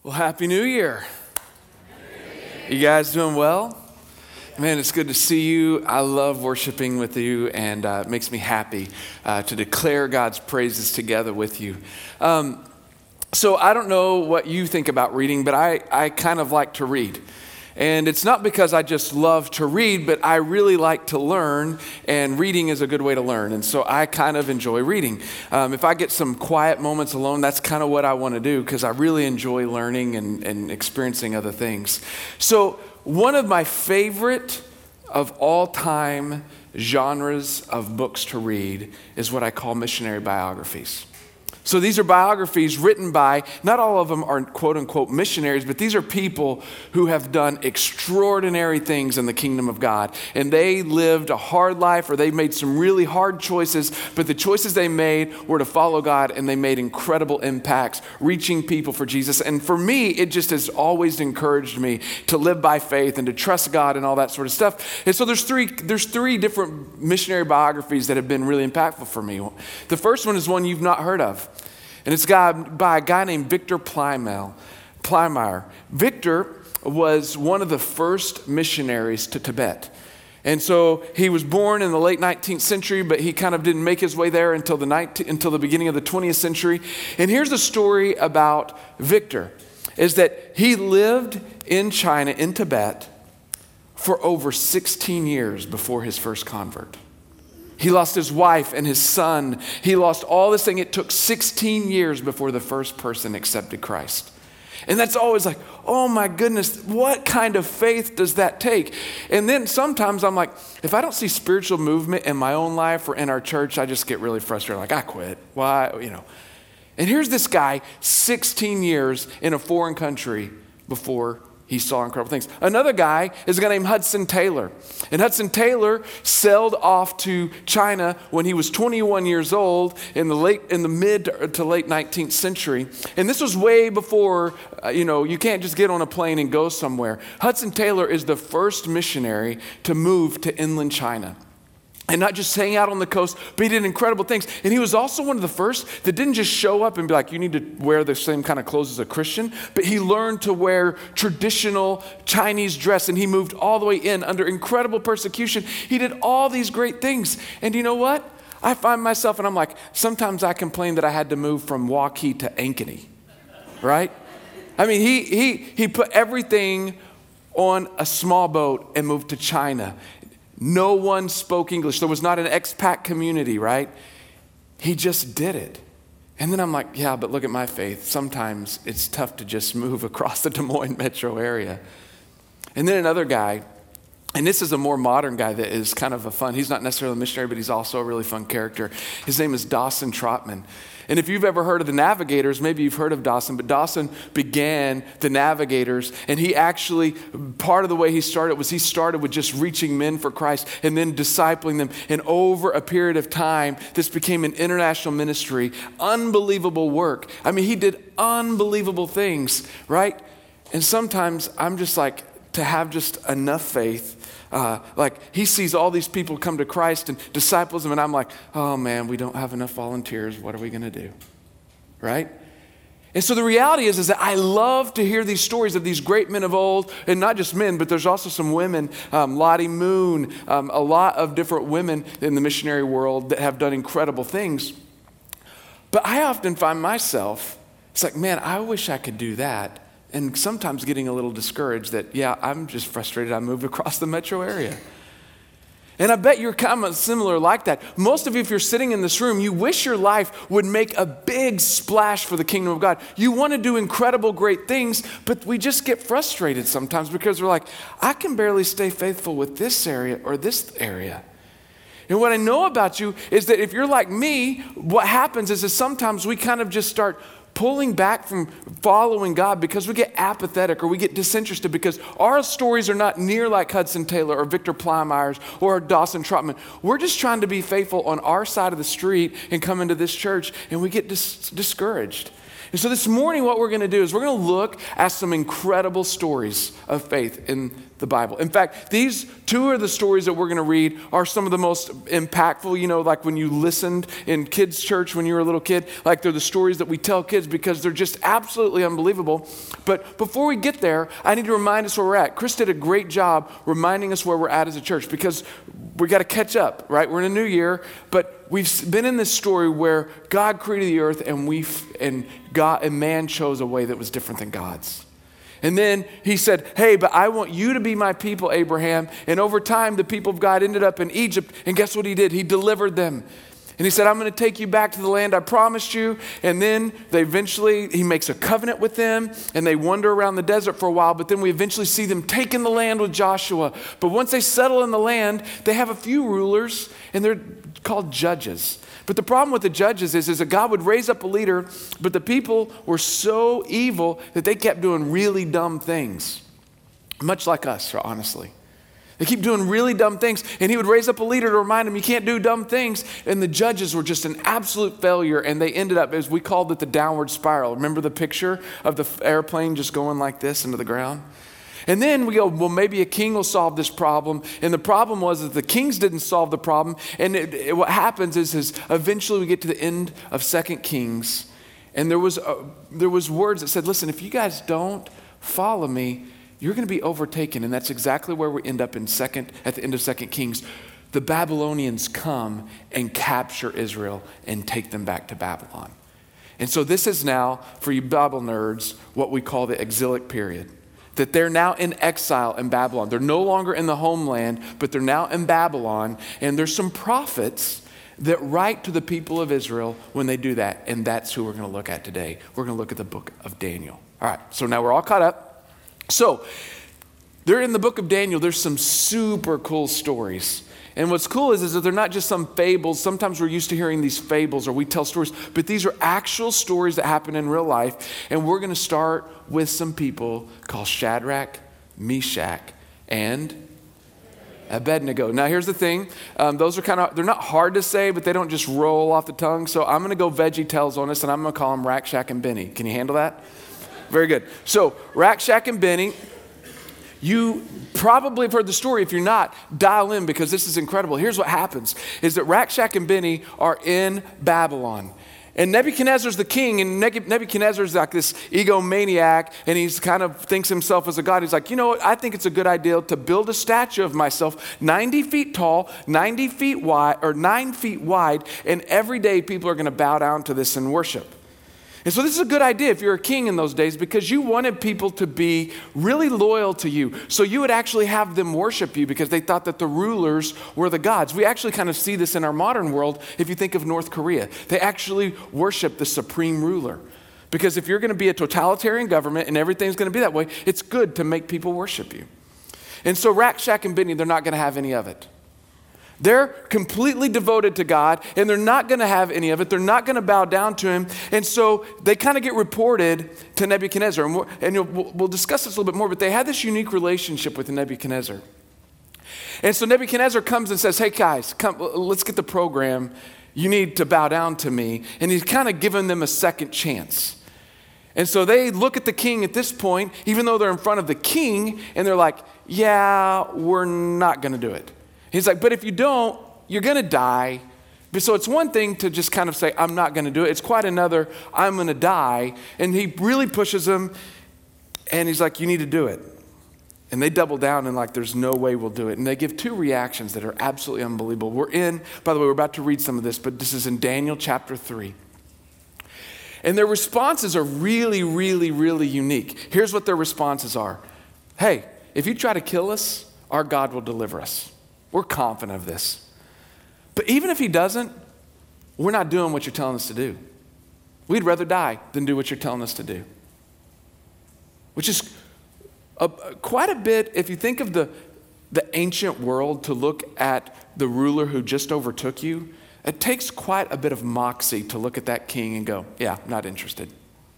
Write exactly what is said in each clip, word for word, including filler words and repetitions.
Well, Happy New Year. You guys doing well? Man, it's good to see you. I love worshiping with you, and uh, it makes me happy uh, to declare God's praises together with you. Um, so I don't know what you think about reading, but I, I kind of like to read. And it's not because I just love to read, but I really like to learn, and reading is a good way to learn. And so I kind of enjoy reading. Um, if I get some quiet moments alone, that's kind of what I want to do because I really enjoy learning and, and experiencing other things. So one of my favorite of all time genres of books to read is what I call missionary biographies. So these are biographies written by, not all of them are quote unquote missionaries, but these are people who have done extraordinary things in the kingdom of God. And they lived a hard life, or they made some really hard choices, but the choices they made were to follow God, and they made incredible impacts, reaching people for Jesus. And for me, it just has always encouraged me to live by faith and to trust God and all that sort of stuff. And so there's three, there's three different missionary biographies that have been really impactful for me. The first one is one you've not heard of. And it's by a guy named Victor Plymell, Plymire. Victor was one of the first missionaries to Tibet. And so he was born in the late nineteenth century, but he kind of didn't make his way there until the nineteenth, until the beginning of the twentieth century. And here's the story about Victor, is that he lived in China, in Tibet, for over sixteen years before his first convert. He lost his wife and his son. He lost all this thing. It took sixteen years before the first person accepted Christ. And that's always like, oh my goodness, what kind of faith does that take? And then sometimes I'm like, if I don't see spiritual movement in my own life or in our church, I just get really frustrated. Like, I quit. Why? You know. And here's this guy, sixteen years in a foreign country before he saw incredible things. Another guy is a guy named Hudson Taylor. And Hudson Taylor sailed off to China when he was twenty-one years old in the late, in the mid to late nineteenth century. And this was way before, uh, you know, you can't just get on a plane and go somewhere. Hudson Taylor is the first missionary to move to inland China. And not just hang out on the coast, but he did incredible things. And he was also one of the first that didn't just show up and be like, you need to wear the same kind of clothes as a Christian, but he learned to wear traditional Chinese dress, and he moved all the way in under incredible persecution. He did all these great things. And you know what? I find myself, and I'm like, sometimes I complain that I had to move from Waukee to Ankeny, right? I mean, he he he put everything on a small boat and moved to China. No one spoke English. There was not an expat community, right? He just did it. And then I'm like, yeah, but look at my faith. Sometimes it's tough to just move across the Des Moines metro area. And then another guy, and this is a more modern guy that is kind of a fun, he's not necessarily a missionary, but he's also a really fun character. His name is Dawson Trotman. And if you've ever heard of the Navigators, maybe you've heard of Dawson, but Dawson began the Navigators, and he actually, part of the way he started was he started with just reaching men for Christ and then discipling them. And over a period of time, this became an international ministry, unbelievable work. I mean, he did unbelievable things, right? And sometimes I'm just like, to have just enough faith. Uh, like he sees all these people come to Christ and disciples them, and I'm like, oh man, we don't have enough volunteers. What are we going to do? Right? And so the reality is, is that I love to hear these stories of these great men of old, and not just men, but there's also some women, um, Lottie Moon, um, a lot of different women in the missionary world that have done incredible things. But I often find myself, it's like, man, I wish I could do that. And sometimes getting a little discouraged that, yeah, I'm just frustrated I moved across the metro area. And I bet you're kind of similar like that. Most of you, if you're sitting in this room, you wish your life would make a big splash for the kingdom of God. You want to do incredible, great things, but we just get frustrated sometimes because we're like, I can barely stay faithful with this area or this area. And what I know about you is that if you're like me, what happens is that sometimes we kind of just start pulling back from following God because we get apathetic or we get disinterested because our stories are not near like Hudson Taylor or Victor Plymire's or Dawson Trotman. We're just trying to be faithful on our side of the street and come into this church, and we get dis- discouraged. And so this morning, what we're going to do is we're going to look at some incredible stories of faith in the Bible. In fact, these two of the stories that we're going to read are some of the most impactful, you know, like when you listened in kids' church when you were a little kid, like they're the stories that we tell kids because they're just absolutely unbelievable. But before we get there, I need to remind us where we're at. Chris did a great job reminding us where we're at as a church because we got to catch up, right? We're in a new year, but we've been in this story where God created the earth and we and God and man chose a way that was different than God's. And then he said, hey, but I want you to be my people, Abraham. And over time, the people of God ended up in Egypt. And guess what he did? He delivered them. And he said, I'm going to take you back to the land I promised you. And then they eventually, he makes a covenant with them. And they wander around the desert for a while. But then we eventually see them taking the land with Joshua. But once they settle in the land, they have a few rulers. And they're called judges. But the problem with the judges is, is that God would raise up a leader, but the people were so evil that they kept doing really dumb things. Much like us, honestly. They keep doing really dumb things, and he would raise up a leader to remind them, you can't do dumb things. And the judges were just an absolute failure, and they ended up, as we called it, the downward spiral. Remember the picture of the airplane just going like this into the ground? And then we go, well, maybe a king will solve this problem. And the problem was that the kings didn't solve the problem. And it, it, what happens is, is eventually we get to the end of Second Kings. And there was, a, there was words that said, listen, if you guys don't follow me, you're going to be overtaken. And that's exactly where we end up in second, at the end of Second Kings. The Babylonians come and capture Israel and take them back to Babylon. And so this is now, for you Bible nerds, what we call the exilic period. That they're now in exile in Babylon. They're no longer in the homeland, but they're now in Babylon. And there's some prophets that write to the people of Israel when they do that. And that's who we're going to look at today. We're going to look at the book of Daniel. All right, so now we're all caught up. So they're in the book of Daniel. There's some super cool stories. And what's cool is, is that they're not just some fables. Sometimes we're used to hearing these fables or we tell stories, but these are actual stories that happen in real life. And we're going to start with some people called Shadrach, Meshach, and Abednego. Now here's the thing. Um, those are kind of, they're not hard to say, but they don't just roll off the tongue. So I'm going to go Veggie Tales on this, and I'm going to call them Rakshak and Benny. Can you handle that? Very good. So Rakshak and Benny. You probably have heard the story. If you're not, dial in because this is incredible. Here's what happens, is that Rakshak and Benny are in Babylon. And Nebuchadnezzar's the king, and Nebuchadnezzar's like this egomaniac, and he's kind of thinks himself as a god. He's like, you know what, I think it's a good idea to build a statue of myself ninety feet tall, ninety feet wide, or nine feet wide, and every day people are going to bow down to this and worship. And so this is a good idea if you're a king in those days because you wanted people to be really loyal to you. So you would actually have them worship you because they thought that the rulers were the gods. We actually kind of see this in our modern world if you think of North Korea. They actually worship the supreme ruler. Because if you're going to be a totalitarian government and everything's going to be that way, it's good to make people worship you. And so Rakshak and Benny, they're not going to have any of it. They're completely devoted to God, and they're not going to have any of it. They're not going to bow down to him. And so they kind of get reported to Nebuchadnezzar. And, and you'll, we'll, we'll discuss this a little bit more, but they had this unique relationship with Nebuchadnezzar. And so Nebuchadnezzar comes and says, hey, guys, come, let's get the program. You need to bow down to me. And he's kind of giving them a second chance. And so they look at the king at this point, even though they're in front of the king, and they're like, yeah, we're not going to do it. He's like, but if you don't, you're going to die. So it's one thing to just kind of say, I'm not going to do it. It's quite another, I'm going to die. And he really pushes them, and he's like, you need to do it. And they double down and like, there's no way we'll do it. And they give two reactions that are absolutely unbelievable. We're in, by the way, we're about to read some of this, but this is in Daniel chapter three. And their responses are really, really, really unique. Here's what their responses are. Hey, if you try to kill us, our God will deliver us. We're confident of this. But even if he doesn't, we're not doing what you're telling us to do. We'd rather die than do what you're telling us to do. Which is a, quite a bit, if you think of the, the ancient world to look at the ruler who just overtook you, it takes quite a bit of moxie to look at that king and go, yeah, not interested.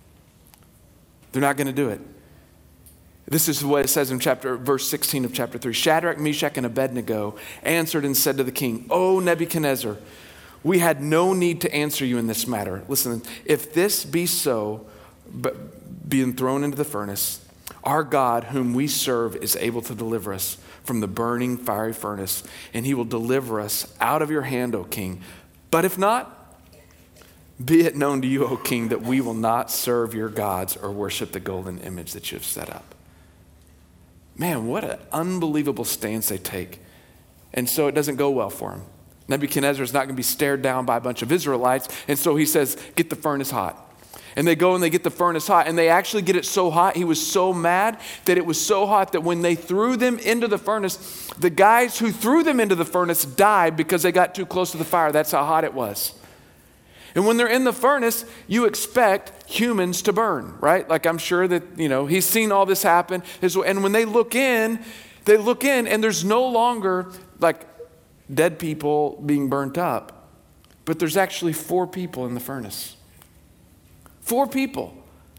They're not going to do it. This is what it says in chapter, verse sixteen of chapter three. Shadrach, Meshach, and Abednego answered and said to the king, O Nebuchadnezzar, we had no need to answer you in this matter. Listen, if this be so, being thrown into the furnace, our God whom we serve is able to deliver us from the burning fiery furnace, and he will deliver us out of your hand, O king. But if not, be it known to you, O king, that we will not serve your gods or worship the golden image that you have set up. Man, what an unbelievable stance they take. And so it doesn't go well for him. Nebuchadnezzar is not going to be stared down by a bunch of Israelites. And so he says, get the furnace hot. And they go and they get the furnace hot. And they actually get it so hot, he was so mad that it was so hot that when they threw them into the furnace, the guys who threw them into the furnace died because they got too close to the fire. That's how hot it was. And when they're in the furnace, you expect humans to burn, right? Like I'm sure that, you know, he's seen all this happen. And when they look in, they look in and there's no longer like dead people being burnt up, but there's actually four people in the furnace. Four people.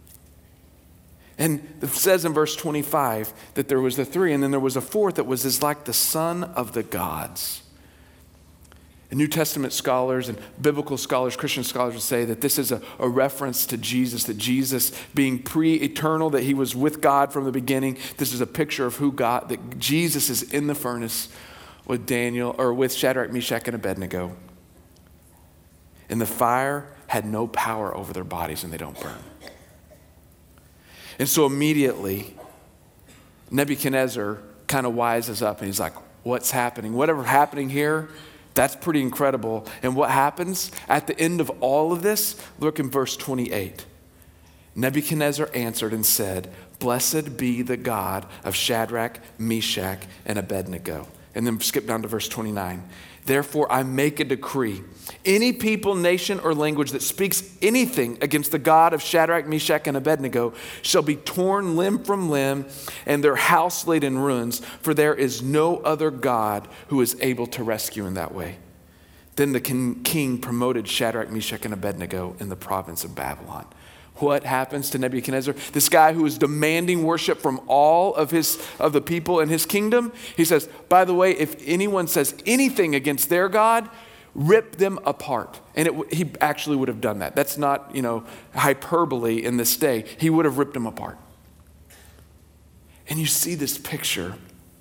And it says in verse twenty-five that there was the three, and then there was a fourth that was as like the son of the gods. And New Testament scholars and biblical scholars, Christian scholars would say that this is a, a reference to Jesus, that Jesus being pre-eternal, that he was with God from the beginning. This is a picture of who God, that Jesus is in the furnace with Daniel, or with Shadrach, Meshach, and Abednego. And the fire had no power over their bodies and they don't burn. And so immediately, Nebuchadnezzar kind of wises up and he's like, what's happening? Whatever happening here, that's pretty incredible. And what happens at the end of all of this? Look in verse twenty-eight. Nebuchadnezzar answered and said, blessed be the God of Shadrach, Meshach, and Abednego. And then skip down to verse twenty-nine. Therefore, I make a decree. Any people, nation, or language that speaks anything against the God of Shadrach, Meshach, and Abednego shall be torn limb from limb and their house laid in ruins, for there is no other God who is able to rescue in that way. Then the king promoted Shadrach, Meshach, and Abednego in the province of Babylon. What happens to Nebuchadnezzar? This guy who is demanding worship from all of his of the people in his kingdom. He says, by the way, if anyone says anything against their God, rip them apart. And it, he actually would have done that. That's not, you know, hyperbole in this day. He would have ripped them apart. And you see this picture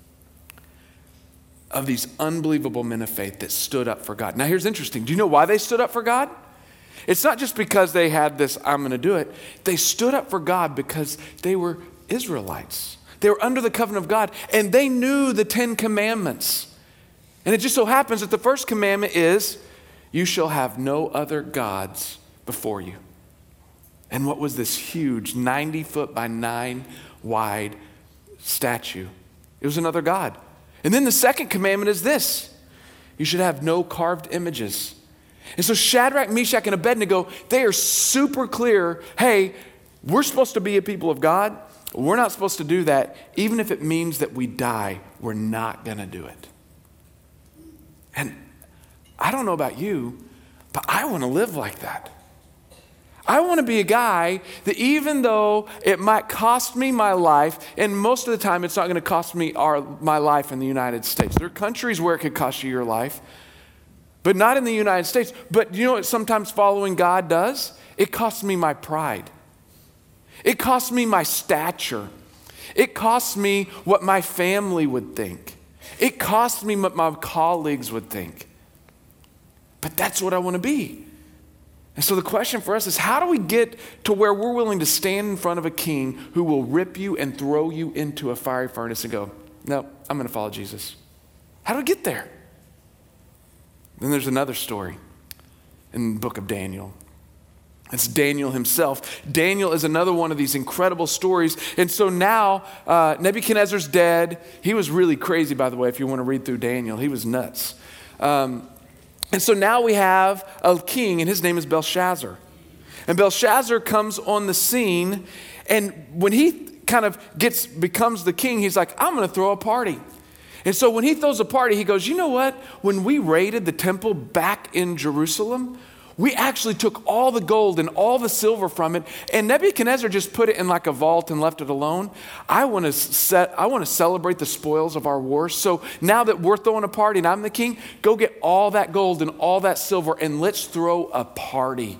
of these unbelievable men of faith that stood up for God. Now here's interesting. Do you know why they stood up for God? It's not just because they had this, I'm going to do it. They stood up for God because they were Israelites. They were under the covenant of God, and they knew the Ten Commandments. And it just so happens that the first commandment is, you shall have no other gods before you. And what was this huge ninety foot by nine wide statue? It was another God. And then the second commandment is this, you should have no carved images. And so Shadrach, Meshach, and Abednego, they are super clear, hey, we're supposed to be a people of God. We're not supposed to do that. Even if it means that we die, we're not going to do it. And I don't know about you, but I want to live like that. I want to be a guy that even though it might cost me my life, and most of the time it's not going to cost me our, my life in the United States. There are countries where it could cost you your life, but not in the United States. But you know what sometimes following God does? It costs me my pride. It costs me my stature. It costs me what my family would think. It costs me what my colleagues would think. But that's what I want to be. And so the question for us is, how do we get to where we're willing to stand in front of a king who will rip you and throw you into a fiery furnace and go, no, I'm going to follow Jesus? How do we get there? Then there's another story in the book of Daniel. It's Daniel himself. Daniel is another one of these incredible stories. And so now uh, Nebuchadnezzar's dead. He was really crazy, by the way, if you want to read through Daniel. He was nuts. Um, and so now we have a king, and his name is Belshazzar. And Belshazzar comes on the scene, and when he kind of gets becomes the king, he's like, I'm going to throw a party. And so when he throws a party, he goes, you know what? When we raided the temple back in Jerusalem, we actually took all the gold and all the silver from it, and Nebuchadnezzar just put it in like a vault and left it alone. I want to set, I want to celebrate the spoils of our wars. So now that we're throwing a party and I'm the king, go get all that gold and all that silver and let's throw a party.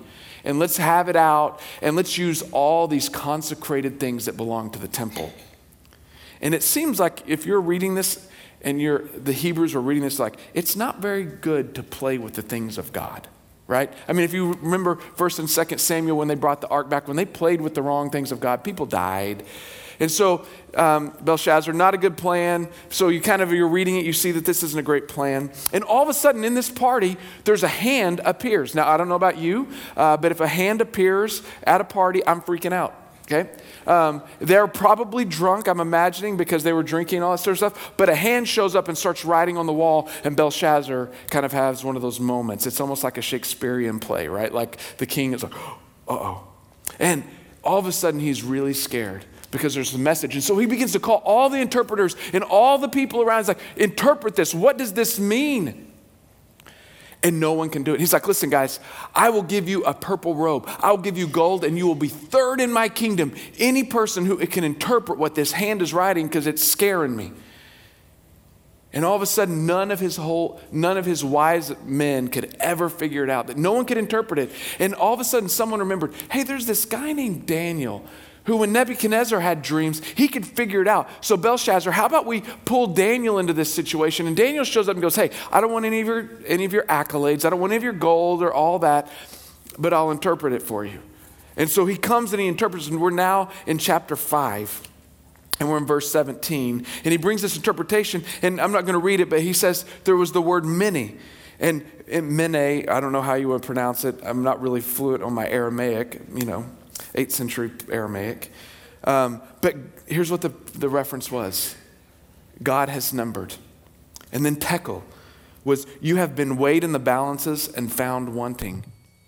and let's have it out, and let's use all these consecrated things that belong to the temple. And it seems like if you're reading this and you're, the Hebrews are reading this, like, it's not very good to play with the things of God, right? I mean, if you remember First and Second Samuel, when they brought the ark back, when they played with the wrong things of God, people died. And so um, Belshazzar, not a good plan. So you kind of, you're reading it, you see that this isn't a great plan. And all of a sudden in this party, there's a hand appears. Now, I don't know about you, uh, but if a hand appears at a party, I'm freaking out, okay? Um, they're probably drunk, I'm imagining, because they were drinking and all that sort of stuff. But a hand shows up and starts writing on the wall, and Belshazzar kind of has one of those moments. It's almost like a Shakespearean play, right? Like the king is like, uh-oh. And all of a sudden he's really scared, because there's a message. And so he begins to call all the interpreters and all the people around. He's like, interpret this. What does this mean? And no one can do it. He's like, listen, guys, I will give you a purple robe. I will give you gold, and you will be third in my kingdom. Any person who can interpret what this hand is writing, because it's scaring me. And all of a sudden, none of his whole, none of his wise men could ever figure it out. That no one could interpret it. And all of a sudden, someone remembered, hey, there's this guy named Daniel, who when Nebuchadnezzar had dreams, he could figure it out. So Belshazzar, how about we pull Daniel into this situation? And Daniel shows up and goes, hey, I don't want any of your any of your accolades. I don't want any of your gold or all that, but I'll interpret it for you. And so he comes and he interprets, and we're now in chapter five. And we're in verse seventeen. And he brings this interpretation, and I'm not going to read it, but he says there was the word mene. And, and mene, I don't know how you would pronounce it. I'm not really fluent on my Aramaic, you know. eighth century Aramaic. Um, but here's what the, the reference was. God has numbered. And then tekel was, you have been weighed in the balances and found wanting.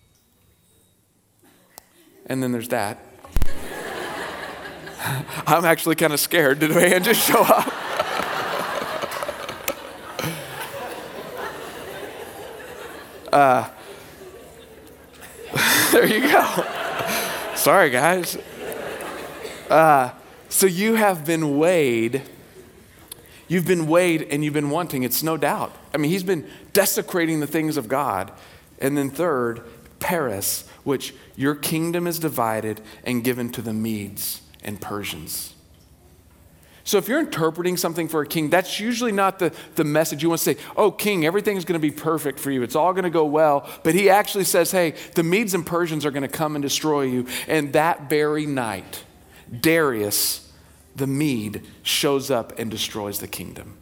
And then there's that. I'm actually kind of scared. Did a hand just show up? uh, there you go. Sorry, guys. Uh, so you have been weighed. You've been weighed and you've been wanting. It's no doubt. I mean, he's been desecrating the things of God. And then third, Peres, which your kingdom is divided and given to the Medes and Persians. So if you're interpreting something for a king, that's usually not the, the message. You want to say, oh, king, everything's going to be perfect for you. It's all going to go well. But he actually says, hey, the Medes and Persians are going to come and destroy you. And that very night, Darius, the Mede, shows up and destroys the kingdom.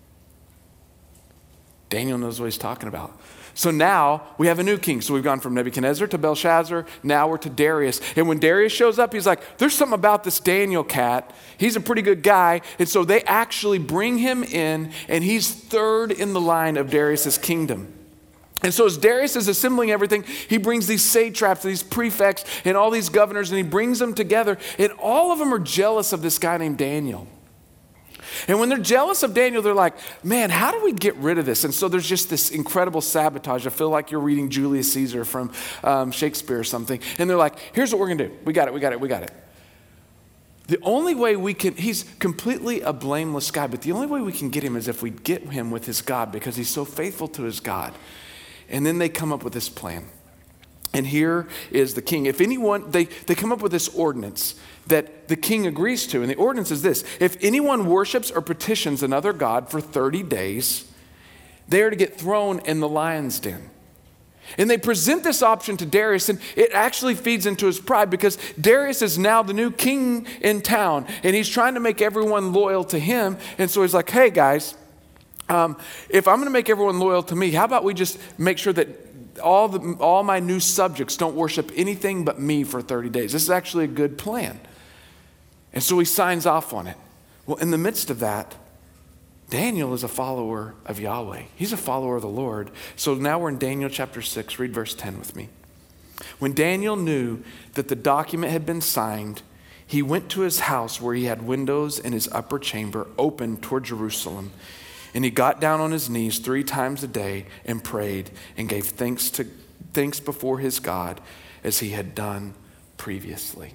Daniel knows what he's talking about. So now we have a new king. So we've gone from Nebuchadnezzar to Belshazzar. Now we're to Darius. And when Darius shows up, he's like, there's something about this Daniel cat. He's a pretty good guy. And so they actually bring him in, and he's third in the line of Darius's kingdom. And so as Darius is assembling everything, he brings these satraps, these prefects, and all these governors, and he brings them together. And all of them are jealous of this guy named Daniel. And when they're jealous of Daniel, they're like, man, how do we get rid of this? And so there's just this incredible sabotage. I feel like you're reading Julius Caesar from um, Shakespeare or something. And they're like, here's what we're going to do. We got it, we got it, we got it. The only way we can, he's completely a blameless guy, but the only way we can get him is if we get him with his God, because he's so faithful to his God. And then they come up with this plan. And here is the king. If anyone, they, they come up with this ordinance that the king agrees to. And the ordinance is this: if anyone worships or petitions another god for thirty days, they are to get thrown in the lion's den. And they present this option to Darius, and it actually feeds into his pride, because Darius is now the new king in town, and he's trying to make everyone loyal to him. And so he's like, hey guys, um, if I'm going to make everyone loyal to me, how about we just make sure that all the all my new subjects don't worship anything but me for thirty days. This is actually a good plan. And so he signs off on it. Well, in the midst of that, Daniel is a follower of Yahweh. He's a follower of the Lord. So now we're in Daniel chapter six. Read verse ten with me. When Daniel knew that the document had been signed, he went to his house where he had windows in his upper chamber open toward Jerusalem. And he got down on his knees three times a day and prayed and gave thanks to thanks before his God as he had done previously.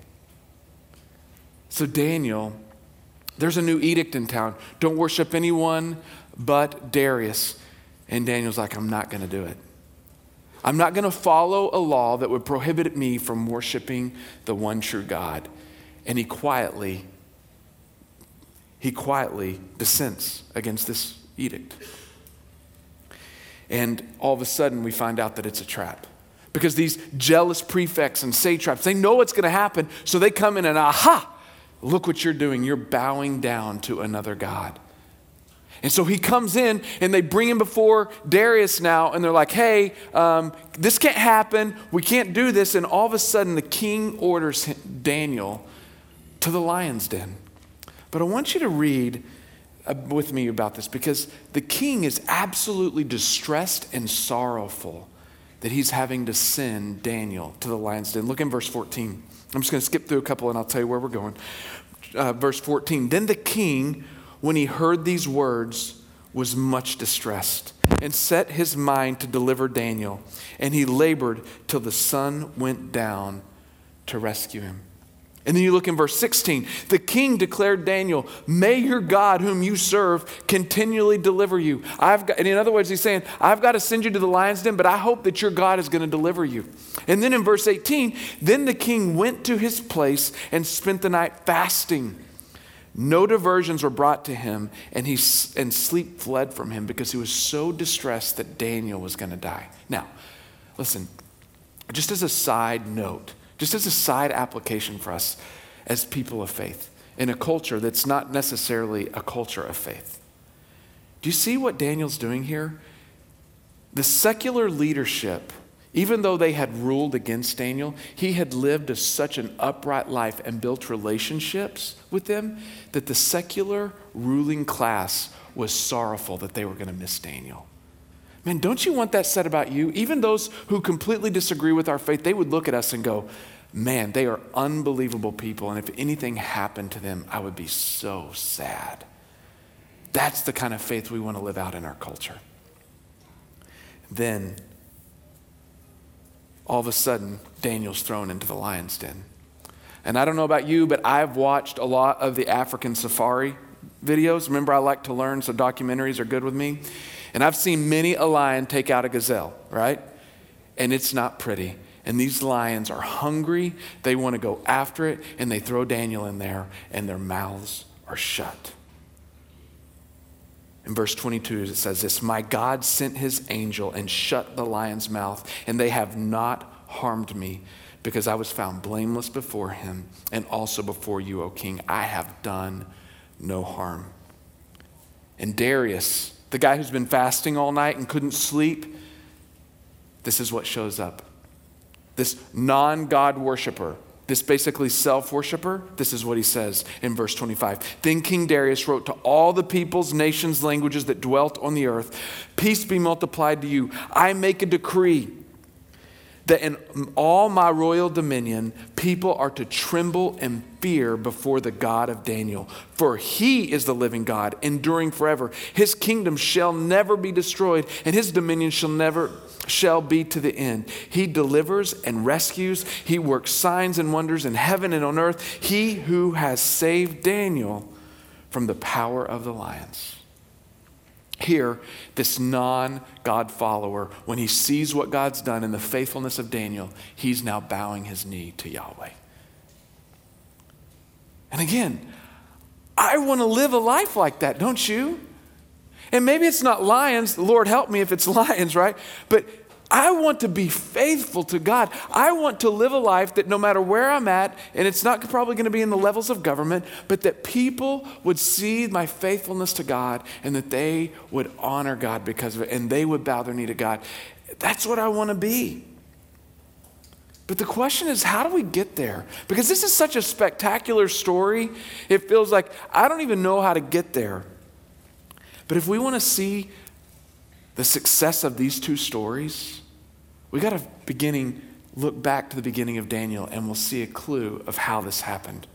So Daniel, there's a new edict in town. Don't worship anyone but Darius. And Daniel's like, I'm not going to do it. I'm not going to follow a law that would prohibit me from worshiping the one true God. And he quietly, he quietly dissents against this edict. And all of a sudden we find out that it's a trap. Because these jealous prefects and satraps, they know what's going to happen, so they come in and aha, look what you're doing. You're bowing down to another god. And so he comes in and they bring him before Darius now, and they're like, hey, um, this can't happen. We can't do this. And all of a sudden the king orders Daniel to the lion's den. But I want you to read uh, with me about this, because the king is absolutely distressed and sorrowful that he's having to send Daniel to the lion's den. Look in verse fourteen. I'm just going to skip through a couple and I'll tell you where we're going. Uh, verse fourteen, then the king, when he heard these words, was much distressed and set his mind to deliver Daniel. And he labored till the sun went down to rescue him. And then you look in verse sixteen. The king declared Daniel, may your God whom you serve continually deliver you. I've got, and in other words, he's saying, I've got to send you to the lion's den, but I hope that your God is going to deliver you. And then in verse eighteen, then the king went to his place and spent the night fasting. No diversions were brought to him, and he and sleep fled from him because he was so distressed that Daniel was going to die. Now, listen, just as a side note, just as a side application for us as people of faith in a culture that's not necessarily a culture of faith. Do you see what Daniel's doing here? The secular leadership, even though they had ruled against Daniel, he had lived a, such an upright life and built relationships with them that the secular ruling class was sorrowful that they were going to miss Daniel. Man, don't you want that said about you? Even those who completely disagree with our faith, they would look at us and go, man, they are unbelievable people, and if anything happened to them, I would be so sad. That's the kind of faith we want to live out in our culture. Then, all of a sudden, Daniel's thrown into the lion's den. And I don't know about you, but I've watched a lot of the African safari videos. Remember, I like to learn, so documentaries are good with me. And I've seen many a lion take out a gazelle, right? And it's not pretty. And these lions are hungry. They want to go after it. And they throw Daniel in there, and their mouths are shut. In verse twenty-two, it says this, my God sent his angel and shut the lion's mouth, and they have not harmed me, because I was found blameless before him and also before you, O king. I have done no harm. And Darius, the guy who's been fasting all night and couldn't sleep, this is what shows up. This non-God worshiper, this basically self-worshiper, this is what he says in verse twenty-five. Then King Darius wrote to all the peoples, nations, languages that dwelt on the earth, peace be multiplied to you. I make a decree that in all my royal dominion, people are to tremble and fear before the God of Daniel. For he is the living God, enduring forever. His kingdom shall never be destroyed, and his dominion shall never shall be to the end. He delivers and rescues. He works signs and wonders in heaven and on earth. He who has saved Daniel from the power of the lions. Here, this non-God follower, when he sees what God's done in the faithfulness of Daniel, he's now bowing his knee to Yahweh. And again, I want to live a life like that, don't you? And maybe it's not lions, Lord help me if it's lions, right? But I want to be faithful to God. I want to live a life that no matter where I'm at, and it's not probably going to be in the levels of government, but that people would see my faithfulness to God and that they would honor God because of it, and they would bow their knee to God. That's what I want to be. But the question is, how do we get there? Because this is such a spectacular story. It feels like I don't even know how to get there. But if we want to see the success of these two stories, we got to beginning look back to the beginning of Daniel, and we'll see a clue of how this happened.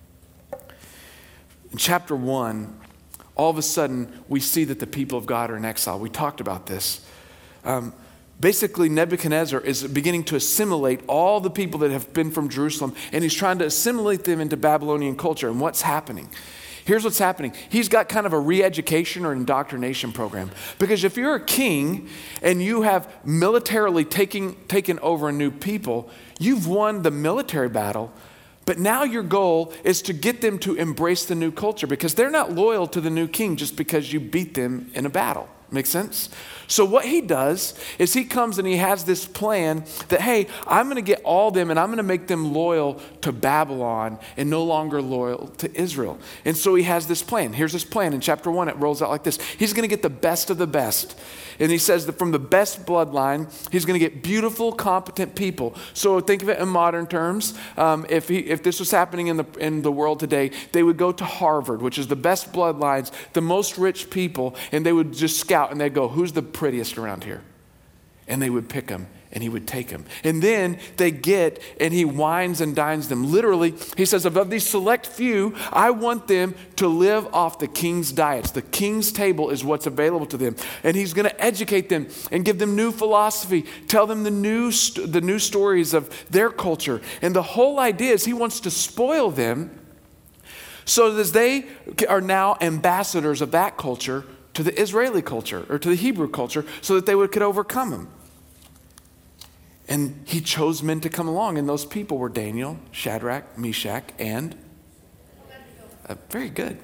In chapter one, all of a sudden we see that the people of God are in exile. We talked about this. Um, basically, Nebuchadnezzar is beginning to assimilate all the people that have been from Jerusalem, and he's trying to assimilate them into Babylonian culture. And what's happening? Here's what's happening. He's got kind of a re-education or indoctrination program. Because if you're a king and you have militarily taking, taken over a new people, you've won the military battle, but now your goal is to get them to embrace the new culture because they're not loyal to the new king just because you beat them in a battle. Make sense? So what he does is he comes and he has this plan that, hey, I'm going to get all them and I'm going to make them loyal to Babylon and no longer loyal to Israel. And so he has this plan. Here's his plan. In chapter one, it rolls out like this. He's going to get the best of the best. And he says that from the best bloodline, he's going to get beautiful, competent people. So think of it in modern terms. Um, if he, if this was happening in the in the world today, they would go to Harvard, which is the best bloodlines, the most rich people, and they would just scout and they'd go, who's the prettiest around here? And they would pick them. And he would take them. And then they get, and he wines and dines them. Literally, he says, of these select few, I want them to live off the king's diets. The king's table is what's available to them. And he's going to educate them and give them new philosophy, tell them the new, st- the new stories of their culture. And the whole idea is he wants to spoil them so that as they are now ambassadors of that culture to the Israeli culture or to the Hebrew culture so that they would, could overcome them. And he chose men to come along, and those people were Daniel, Shadrach, Meshach, and uh, very good.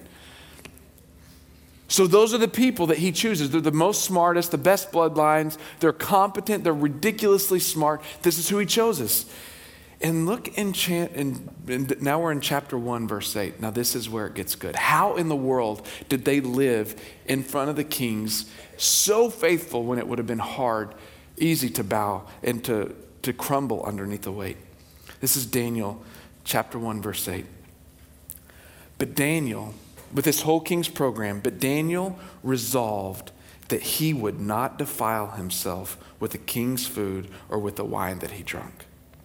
So those are the people that he chooses. They're the most smartest, the best bloodlines. They're competent. They're ridiculously smart. This is who he chooses. And look in, cha- in, in now we're in chapter one, verse eight. Now this is where it gets good. How in the world did they live in front of the kings so faithful when it would have been hard, easy to bow and to, to crumble underneath the weight? This is Daniel chapter one, verse eight. But Daniel, with this whole king's program, but Daniel resolved that he would not defile himself with the king's food or with the wine that he drank.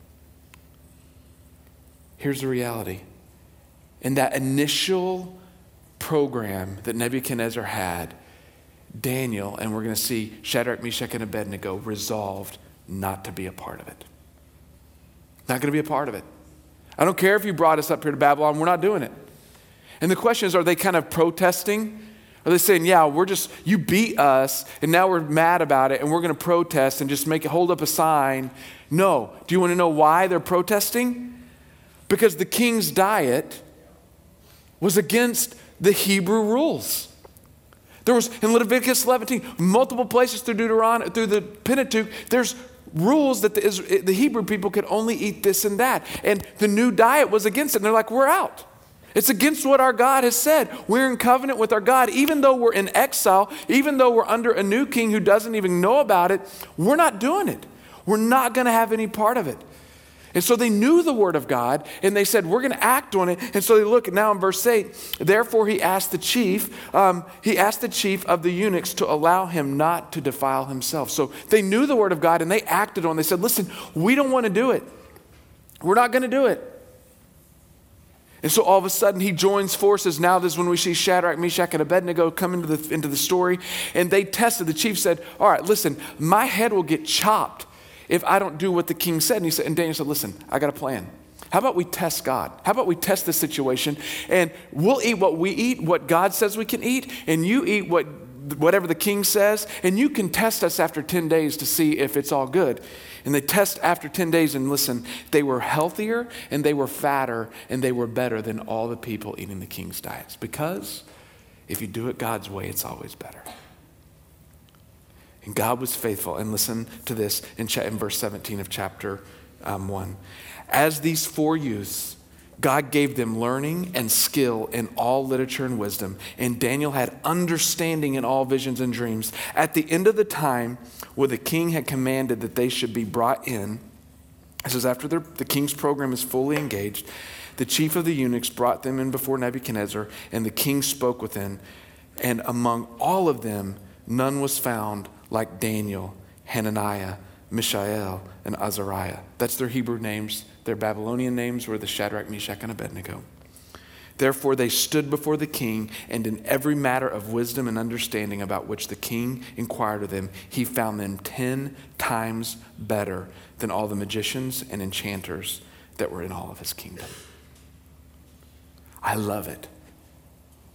Here's the reality. In that initial program that Nebuchadnezzar had, Daniel, and we're going to see Shadrach, Meshach, and Abednego resolved not to be a part of it. Not going to be a part of it. I don't care if you brought us up here to Babylon, we're not doing it. And the question is, are they kind of protesting? Are they saying, yeah, we're just, you beat us, and now we're mad about it, and we're going to protest and just make it, hold up a sign? No. Do you want to know why they're protesting? Because the king's diet was against the Hebrew rules. There was, in Leviticus eleven, multiple places through Deuteronomy, through the Pentateuch, there's rules that the, the Hebrew people could only eat this and that. And the new diet was against it. And they're like, we're out. It's against what our God has said. We're in covenant with our God. Even though we're in exile, even though we're under a new king who doesn't even know about it, we're not doing it. We're not going to have any part of it. And so they knew the word of God, and they said, we're going to act on it. And so they look now in verse eight, therefore he asked the chief, um, he asked the chief of the eunuchs to allow him not to defile himself. So they knew the word of God, and they acted on it. They said, listen, we don't want to do it. We're not going to do it. And so all of a sudden he joins forces. Now this is when we see Shadrach, Meshach, and Abednego come into the, into the story. And they tested. The chief said, all right, listen, my head will get chopped if I don't do what the king said. And he said, and Daniel said, listen, I got a plan. How about we test God? How about we test the situation, and we'll eat what we eat, what God says we can eat, and you eat what whatever the king says, and you can test us after ten days to see if it's all good. And they test after ten days, and listen, they were healthier, and they were fatter, and they were better than all the people eating the king's diets. Because if you do it God's way, it's always better. And God was faithful. And listen to this in, cha- in verse seventeen of chapter um, one. As these four youths, God gave them learning and skill in all literature and wisdom. And Daniel had understanding in all visions and dreams. At the end of the time, where the king had commanded that they should be brought in, this is after the king's program is fully engaged, the chief of the eunuchs brought them in before Nebuchadnezzar, and the king spoke with them. And among all of them, none was found like Daniel, Hananiah, Mishael, and Azariah. That's their Hebrew names. Their Babylonian names were the Shadrach, Meshach, and Abednego. Therefore they stood before the king, and in every matter of wisdom and understanding about which the king inquired of them, he found them ten times better than all the magicians and enchanters that were in all of his kingdom. I love it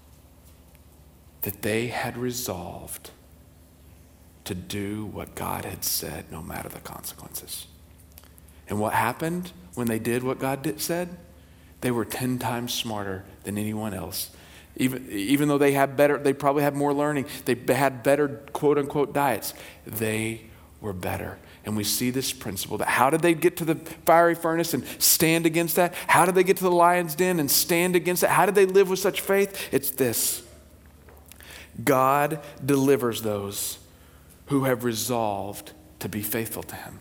that they had resolved to do what God had said, no matter the consequences. And what happened when they did what God did, said? They were ten times smarter than anyone else. Even, even though they had better, they probably had more learning, they had better quote unquote diets, they were better. And we see this principle that how did they get to the fiery furnace and stand against that? How did they get to the lion's den and stand against that? How did they live with such faith? It's this: God delivers those who have resolved to be faithful to him.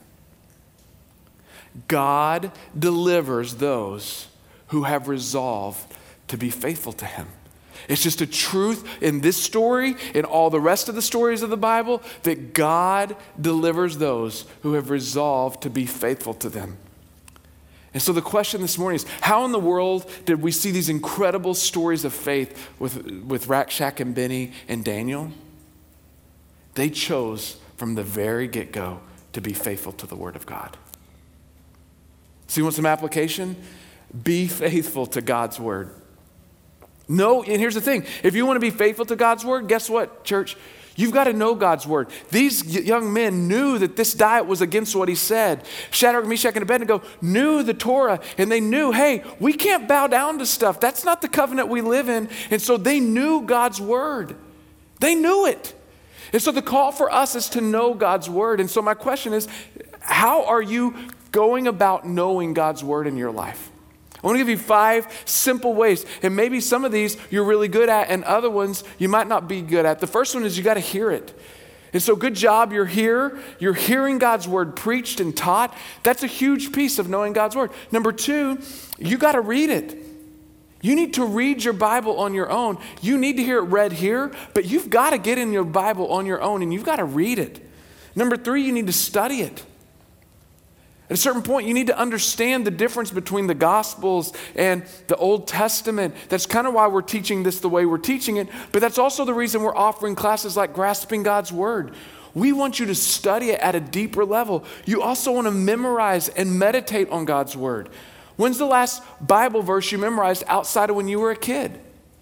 God delivers those who have resolved to be faithful to him. It's just a truth in this story, in all the rest of the stories of the Bible, that God delivers those who have resolved to be faithful to them. And so the question this morning is, how in the world did we see these incredible stories of faith with, with Rakshak and Benny and Daniel? They chose from the very get-go to be faithful to the Word of God. So you want some application? Be faithful to God's Word. No, and here's the thing. If you want to be faithful to God's Word, guess what, church? You've got to know God's Word. These young men knew that this diet was against what he said. Shadrach, Meshach, and Abednego knew the Torah, and they knew, hey, we can't bow down to stuff. That's not the covenant we live in. And so they knew God's Word. They knew it. And so the call for us is to know God's Word. And so my question is, how are you going about knowing God's Word in your life? I want to give you five simple ways. And maybe some of these you're really good at and other ones you might not be good at. The first one is you got to hear it. And so good job, you're here. You're hearing God's Word preached and taught. That's a huge piece of knowing God's Word. Number two, you got to read it. You need to read your Bible on your own. You need to hear it read here, but you've got to get in your Bible on your own and you've got to read it. Number three, you need to study it. At a certain point, you need to understand the difference between the Gospels and the Old Testament. That's kind of why we're teaching this the way we're teaching it, but that's also the reason we're offering classes like Grasping God's Word. We want you to study it at a deeper level. You also want to memorize and meditate on God's Word. When's the last Bible verse you memorized outside of when you were a kid?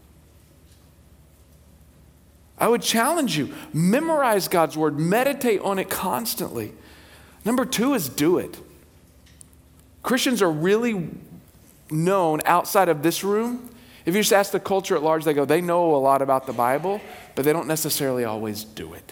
I would challenge you, memorize God's Word, meditate on it constantly. Number two is do it. Christians are really known outside of this room. If you just ask the culture at large, they go, they know a lot about the Bible, but they don't necessarily always do it.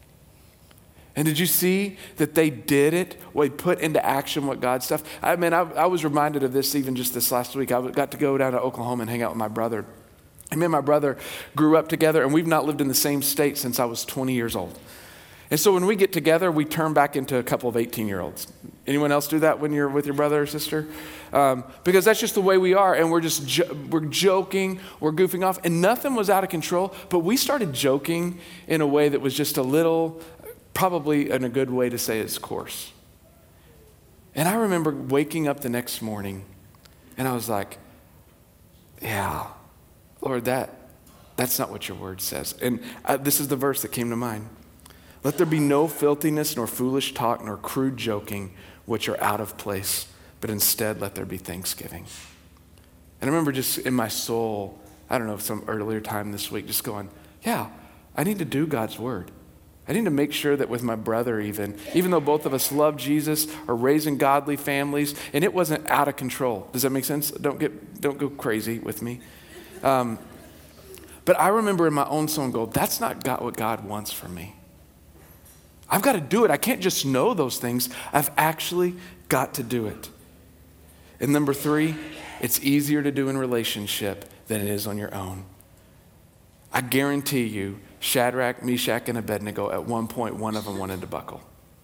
And did you see that they did it? Well, they put into action what God stuff. I mean, I, I was reminded of this even just this last week. I got to go down to Oklahoma and hang out with my brother. And me and my brother grew up together, and we've not lived in the same state since I was twenty years old. And so when we get together, we turn back into a couple of eighteen-year-olds. Anyone else do that when you're with your brother or sister? Um, because that's just the way we are, and we're just jo- we're joking, we're goofing off, and nothing was out of control. But we started joking in a way that was just a little, probably in a good way to say it's coarse. And I remember waking up the next morning, and I was like, "Yeah, Lord, that that's not what your word says." And uh, this is the verse that came to mind. Let there be no filthiness, nor foolish talk, nor crude joking, which are out of place, but instead let there be thanksgiving. And I remember just in my soul, I don't know, some earlier time this week, just going, yeah, I need to do God's Word. I need to make sure that with my brother even, even though both of us love Jesus, are raising godly families, and it wasn't out of control. Does that make sense? Don't get, don't go crazy with me. Um, but I remember in my own soul go, that's not God, what God wants for me. I've got to do it. I can't just know those things. I've actually got to do it. And number three, it's easier to do in relationship than it is on your own. I guarantee you, Shadrach, Meshach, and Abednego, at one point, one of them wanted to buckle.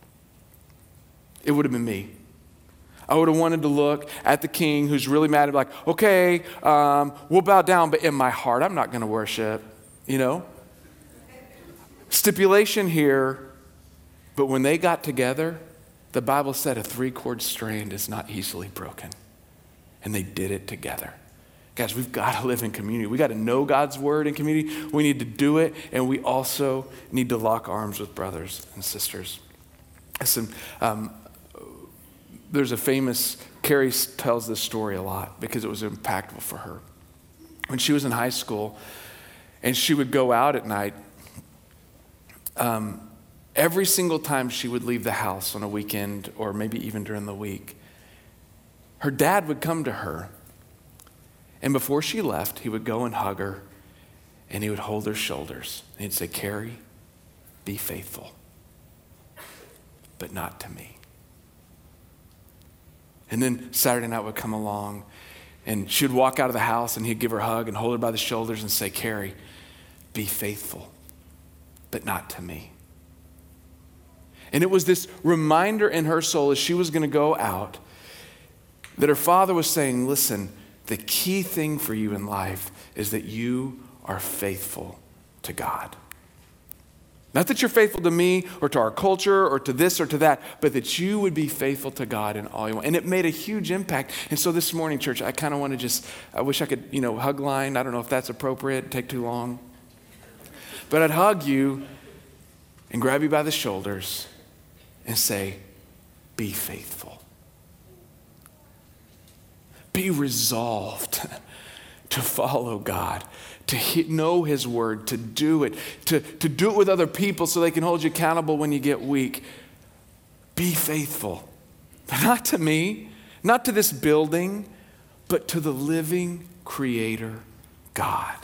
It would have been me. I would have wanted to look at the king who's really mad and be like, okay, um, we'll bow down, but in my heart, I'm not going to worship, you know? Stipulation here. But when they got together, the Bible said a three-chord strand is not easily broken. And they did it together. Guys, we've got to live in community. We got to know God's Word in community. We need to do it, and we also need to lock arms with brothers and sisters. Listen, um, there's a famous, Carrie tells this story a lot because it was impactful for her. When she was in high school, and she would go out at night, um, every single time she would leave the house on a weekend or maybe even during the week, her dad would come to her, and before she left, he would go and hug her, and he would hold her shoulders, and he'd say, Carrie, be faithful, but not to me. And then Saturday night would come along, and she would walk out of the house, and he'd give her a hug and hold her by the shoulders and say, Carrie, be faithful, but not to me. And it was this reminder in her soul as she was going to go out that her father was saying, listen, the key thing for you in life is that you are faithful to God. Not that you're faithful to me or to our culture or to this or to that, but that you would be faithful to God in all you want. And it made a huge impact. And so this morning, church, I kind of want to just, I wish I could, you know, hug line. I don't know if that's appropriate, take too long. But I'd hug you and grab you by the shoulders and say, be faithful. Be resolved to follow God, to he- know his word, to do it, to, to do it with other people so they can hold you accountable when you get weak. Be faithful, but not to me, not to this building, but to the living creator, God.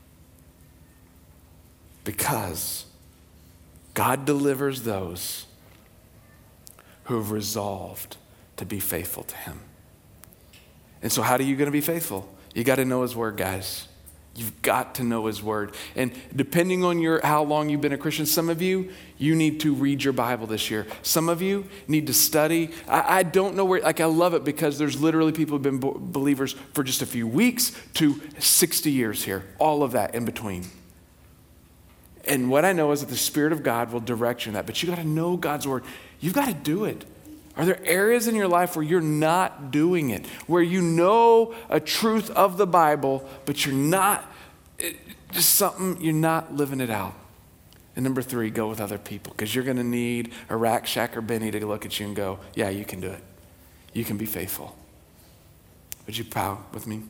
Because God delivers those who have resolved to be faithful to him. And so how are you going to be faithful? You got to know his word, guys. You've got to know his word. And depending on your how long you've been a Christian, some of you, you need to read your Bible this year. Some of you need to study. I, I don't know where, like I love it because there's literally people who've been bo- believers for just a few weeks to sixty years here. All of that in between. And what I know is that the Spirit of God will direct you in that. But you got to know God's word. You've got to do it. Are there areas in your life where you're not doing it? Where you know a truth of the Bible, but you're not, it, just something, you're not living it out. And number three, go with other people. Because you're going to need a Rack, Shack, or Benny to look at you and go, yeah, you can do it. You can be faithful. Would you bow with me?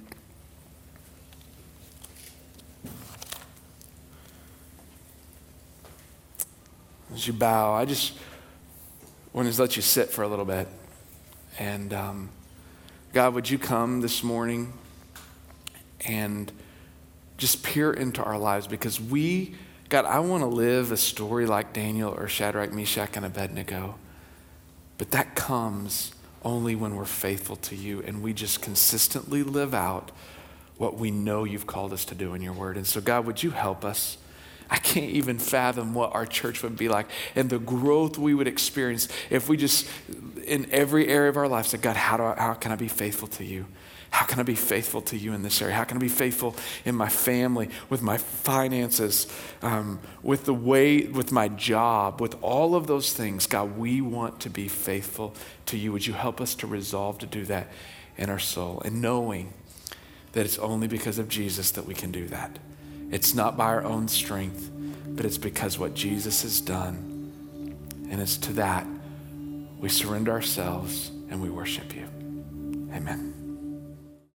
As you bow, I just want to let you sit for a little bit. And um, God, would you come this morning and just peer into our lives? Because we, God, I want to live a story like Daniel or Shadrach, Meshach, and Abednego. But that comes only when we're faithful to you and we just consistently live out what we know you've called us to do in your word. And so, God, would you help us? I can't even fathom what our church would be like and the growth we would experience if we just, in every area of our life, said, God, how do I, how can I be faithful to you? How can I be faithful to you in this area? How can I be faithful in my family, with my finances, um, with the way, with my job, with all of those things? God, we want to be faithful to you. Would you help us to resolve to do that in our soul? And knowing that it's only because of Jesus that we can do that. It's not by our own strength, but it's because what Jesus has done. And it's to that we surrender ourselves and we worship you. Amen.